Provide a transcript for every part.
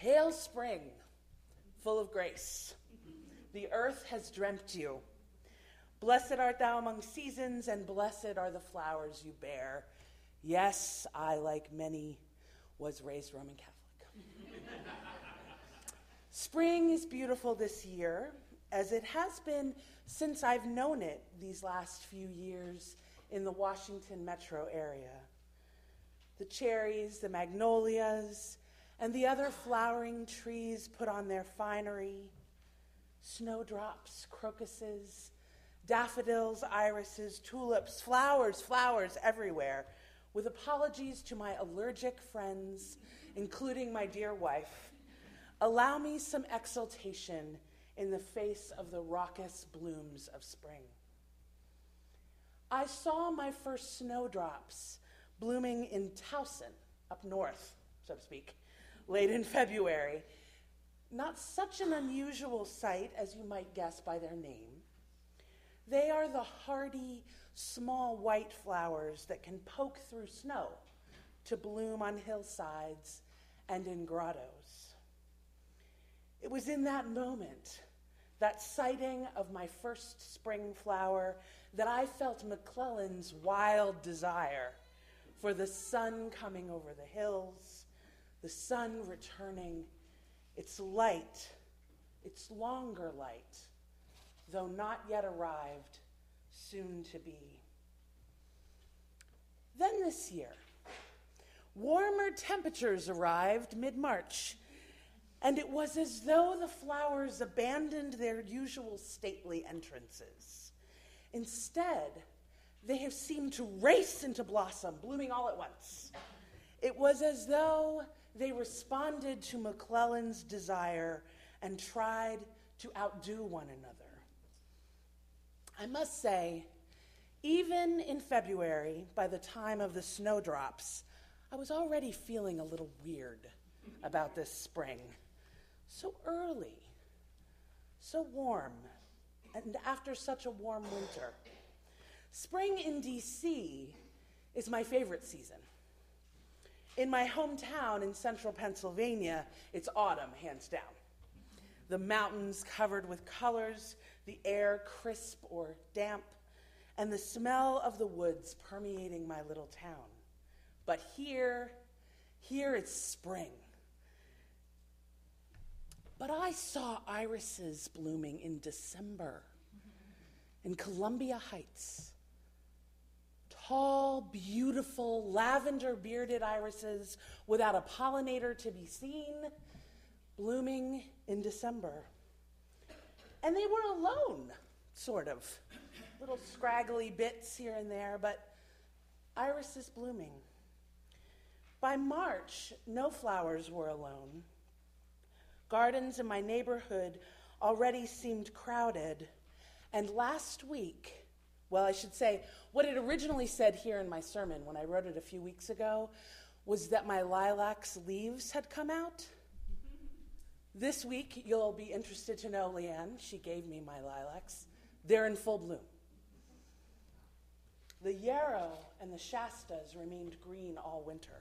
Hail spring, full of grace. The earth has dreamt you. Blessed art thou among seasons, and blessed are the flowers you bear. Yes, I, like many, was raised Roman Catholic. Spring is beautiful this year, as it has been since I've known it these last few years in the Washington metro area. The cherries, the magnolias, and the other flowering trees put on their finery. Snowdrops, crocuses, daffodils, irises, tulips, flowers everywhere, with apologies to my allergic friends, including my dear wife. Allow me some exultation in the face of the raucous blooms of spring. I saw my first snowdrops blooming in Towson, up north, so to speak, late in February. Not such an unusual sight, as you might guess by their name. They are the hardy, small white flowers that can poke through snow to bloom on hillsides and in grottos. It was in that moment, that sighting of my first spring flower, that I felt McClellan's wild desire for the sun coming over the hills, the sun returning, its light, its longer light, though not yet arrived, soon to be. Then this year, warmer temperatures arrived mid-March, and it was as though the flowers abandoned their usual stately entrances. Instead, they have seemed to race into blossom, blooming all at once. It was as though they responded to McClellan's desire and tried to outdo one another. I must say, even in February, by the time of the snowdrops, I was already feeling a little weird about this spring. So early, so warm, and after such a warm winter. Spring in D.C. is my favorite season. In my hometown in central Pennsylvania, it's autumn, hands down. The mountains covered with colors, the air crisp or damp, and the smell of the woods permeating my little town. But here it's spring. But I saw irises blooming in December in Columbia Heights. Tall, beautiful, lavender-bearded irises without a pollinator to be seen, blooming in December. And they were alone, sort of. Little scraggly bits here and there, but irises blooming. By March, no flowers were alone. Gardens in my neighborhood already seemed crowded. And last week, well, I should say, what it originally said here in my sermon when I wrote it a few weeks ago was that my lilac's leaves had come out. This week, you'll be interested to know Leanne. She gave me my lilacs. They're in full bloom. The yarrow and the shastas remained green all winter.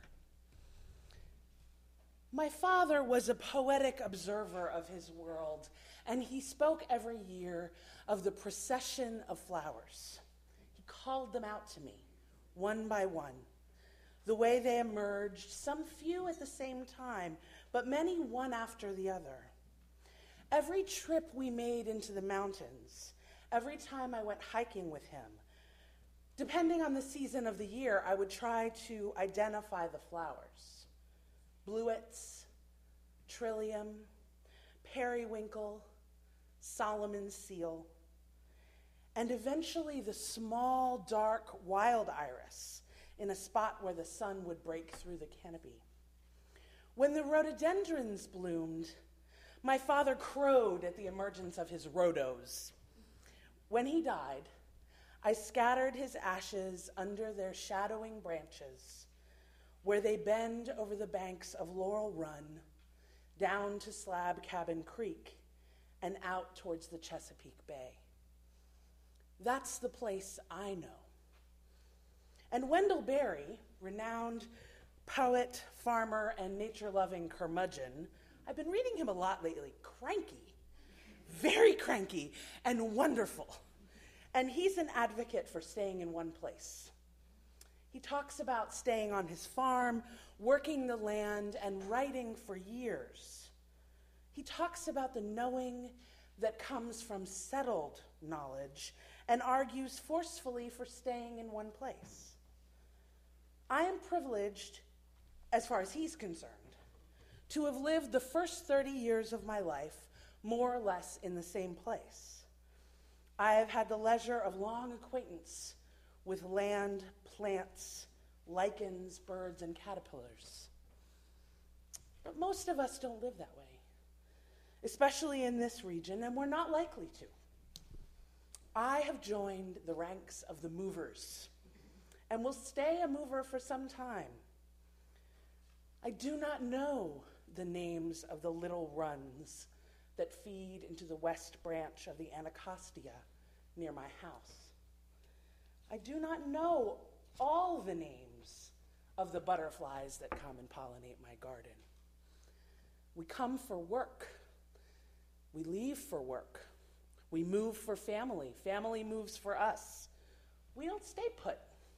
My father was a poetic observer of his world, and he spoke every year of the procession of flowers. He called them out to me, one by one, the way they emerged, some few at the same time, but many one after the other. Every trip we made into the mountains, every time I went hiking with him, depending on the season of the year, I would try to identify the flowers. Bluets, trillium, periwinkle, Solomon's seal, and eventually the small, dark, wild iris in a spot where the sun would break through the canopy. When the rhododendrons bloomed, my father crowed at the emergence of his rhodos. When he died, I scattered his ashes under their shadowing branches, where they bend over the banks of Laurel Run, down to Slab Cabin Creek, and out towards the Chesapeake Bay. That's the place I know. And Wendell Berry, renowned poet, farmer, and nature-loving curmudgeon, I've been reading him a lot lately. Cranky, very cranky and wonderful. And he's an advocate for staying in one place. He talks about staying on his farm, working the land, and writing for years. He talks about the knowing that comes from settled knowledge and argues forcefully for staying in one place. I am privileged, as far as he's concerned, to have lived the first 30 years of my life more or less in the same place. I have had the leisure of long acquaintance with land, plants, lichens, birds, and caterpillars. But most of us don't live that way, especially in this region, and we're not likely to. I have joined the ranks of the movers and will stay a mover for some time. I do not know the names of the little runs that feed into the west branch of the Anacostia near my house. I do not know all the names of the butterflies that come and pollinate my garden. We come for work. We leave for work. We move for family. Family moves for us. We don't stay put.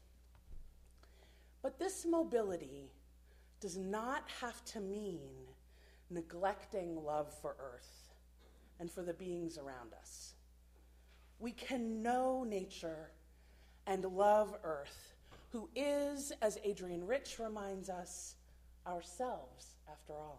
But this mobility does not have to mean neglecting love for Earth and for the beings around us. We can know nature and love Earth, who is, as Adrienne Rich reminds us, ourselves, after all.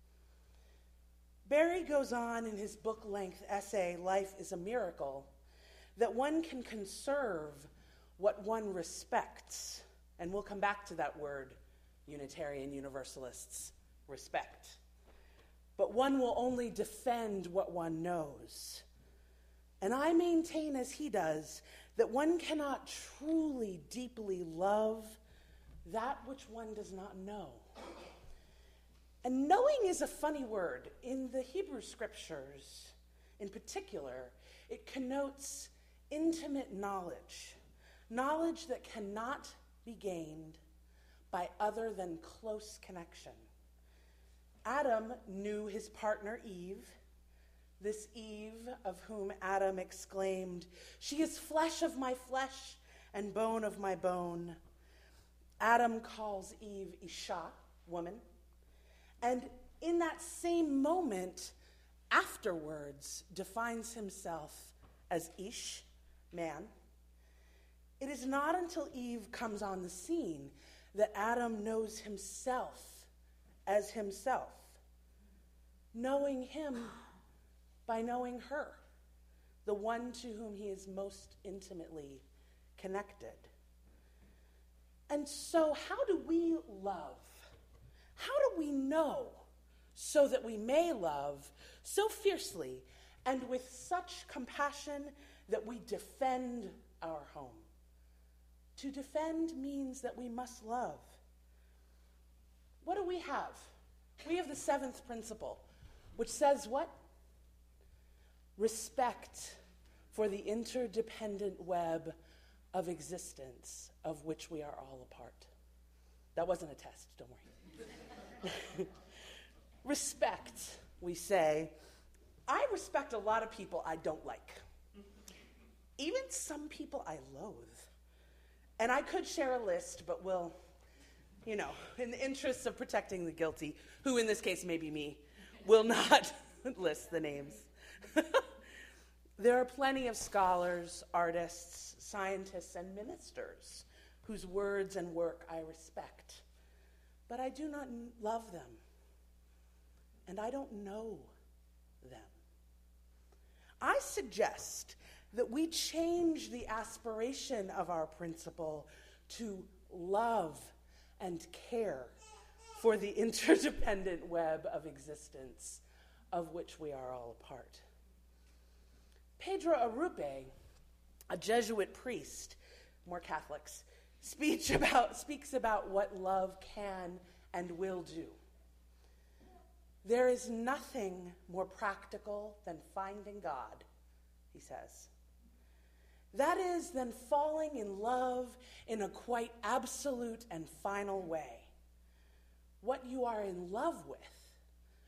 Barry goes on in his book-length essay, Life is a Miracle, that one can conserve what one respects. And we'll come back to that word, Unitarian Universalists, respect. But one will only defend what one knows. And I maintain, as he does, that one cannot truly, deeply love that which one does not know. And knowing is a funny word. In the Hebrew scriptures, in particular, it connotes intimate knowledge, knowledge that cannot be gained by other than close connection. Adam knew his partner Eve, this Eve of whom Adam exclaimed, "She is flesh of my flesh and bone of my bone." Adam calls Eve Isha, woman. And in that same moment, afterwards, defines himself as Ish, man. It is not until Eve comes on the scene that Adam knows himself as himself, knowing him by knowing her, the one to whom he is most intimately connected. And so how do we love? How do we know so that we may love so fiercely and with such compassion that we defend our home? To defend means that we must love. What do we have? We have the seventh principle, which says what? Respect for the interdependent web of existence of which we are all a part. That wasn't a test, don't worry. Respect, we say. I respect a lot of people I don't like. Even some people I loathe. And I could share a list, but we'll, in the interests of protecting the guilty, who in this case may be me, will not list the names. There are plenty of scholars, artists, scientists, and ministers whose words and work I respect. But I do not love them, and I don't know them. I suggest that we change the aspiration of our principle to love and care for the interdependent web of existence of which we are all a part. Pedro Arrupe, a Jesuit priest, more Catholics, speaks about what love can and will do. There is nothing more practical than finding God, he says. That is, than falling in love in a quite absolute and final way. What you are in love with, what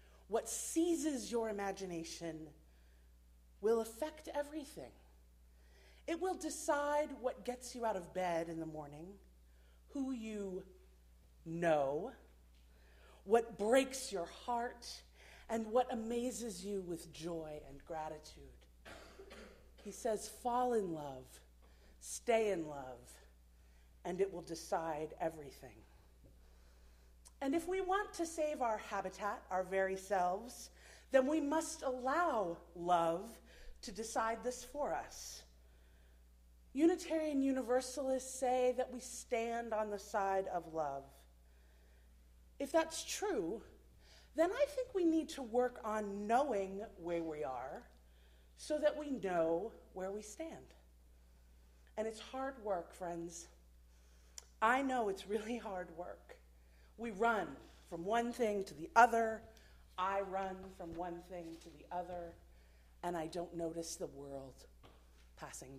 what seizes your imagination will affect everything. It will decide what gets you out of bed in the morning, who you know, what breaks your heart, and what amazes you with joy and gratitude. He says, fall in love, stay in love, and it will decide everything. And if we want to save our habitat, our very selves, then we must allow love to decide this for us. Unitarian Universalists say that we stand on the side of love. If that's true, then I think we need to work on knowing where we are so that we know where we stand. And it's hard work, friends. I know it's really hard work. We run from one thing to the other. I run from one thing to the other, and I don't notice the world passing by.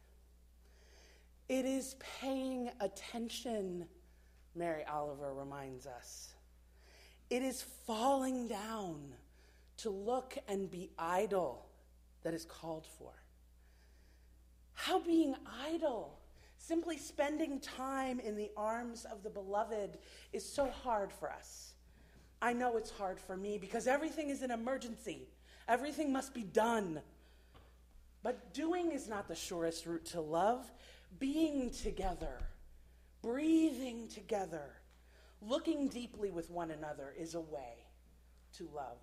It is paying attention, Mary Oliver reminds us. It is falling down to look and be idle that is called for. How being idle, simply spending time in the arms of the beloved, is so hard for us. I know it's hard for me because everything is an emergency. Everything must be done. But doing is not the surest route to love. Being together, breathing together, looking deeply with one another is a way to love.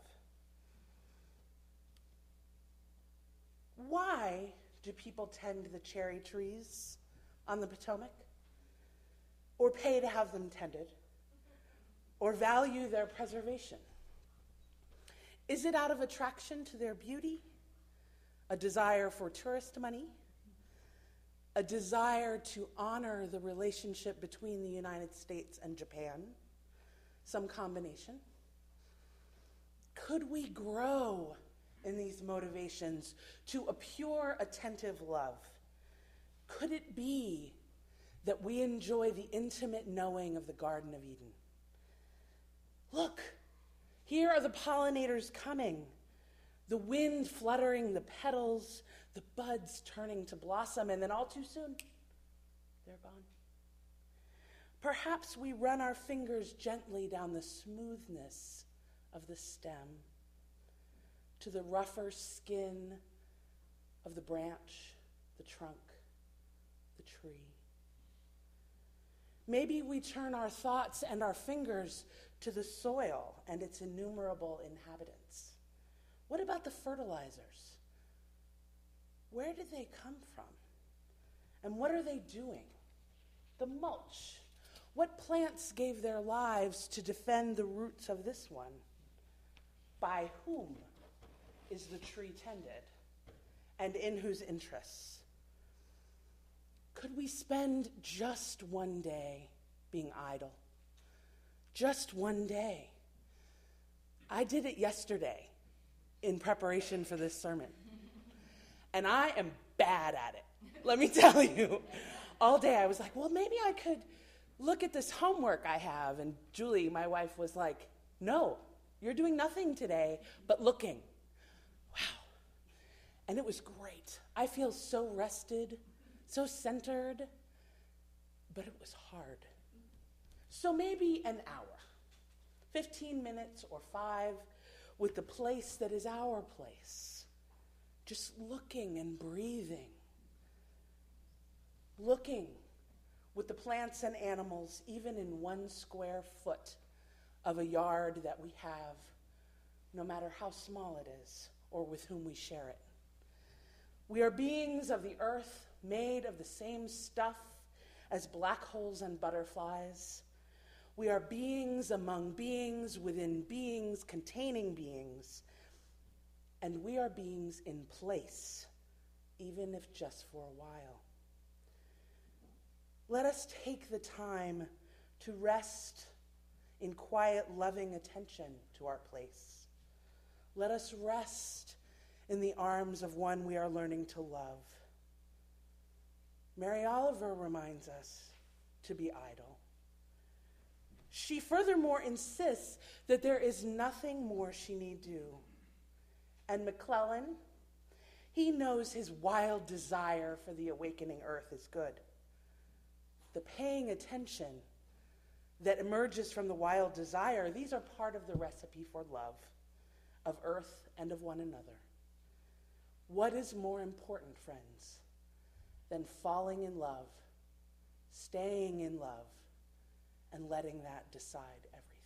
Why do people tend the cherry trees on the Potomac? Or pay to have them tended? Or value their preservation? Is it out of attraction to their beauty? A desire for tourist money? A desire to honor the relationship between the United States and Japan? Some combination? Could we grow in these motivations to a pure, attentive love? Could it be that we enjoy the intimate knowing of the Garden of Eden? Look, here are the pollinators coming, the wind fluttering the petals, the buds turning to blossom, and then all too soon, they're gone. Perhaps we run our fingers gently down the smoothness of the stem to the rougher skin of the branch, the trunk, the tree. Maybe we turn our thoughts and our fingers to the soil and its innumerable inhabitants. What about the fertilizers? Where did they come from? And what are they doing? The mulch. What plants gave their lives to defend the roots of this one? By whom is the tree tended? And in whose interests? Could we spend just one day being idle? Just one day. I did it yesterday in preparation for this sermon. And I am bad at it. Let me tell you. All day I was like, well, maybe I could look at this homework I have. And Julie, my wife, was like, no, you're doing nothing today but looking. Wow. And it was great. I feel so rested, so centered, but it was hard. So maybe an hour, 15 minutes or 5, with the place that is our place. Just looking and breathing. Looking with the plants and animals, even in 1 square foot of a yard that we have, no matter how small it is or with whom we share it. We are beings of the earth, made of the same stuff as black holes and butterflies. We are beings among beings within beings containing beings. And we are beings in place, even if just for a while. Let us take the time to rest in quiet, loving attention to our place. Let us rest in the arms of one we are learning to love. Mary Oliver reminds us to be idle. She furthermore insists that there is nothing more she need do. And McClellan, he knows his wild desire for the awakening earth is good. The paying attention that emerges from the wild desire, these are part of the recipe for love of earth and of one another. What is more important, friends, than falling in love, staying in love, and letting that decide everything?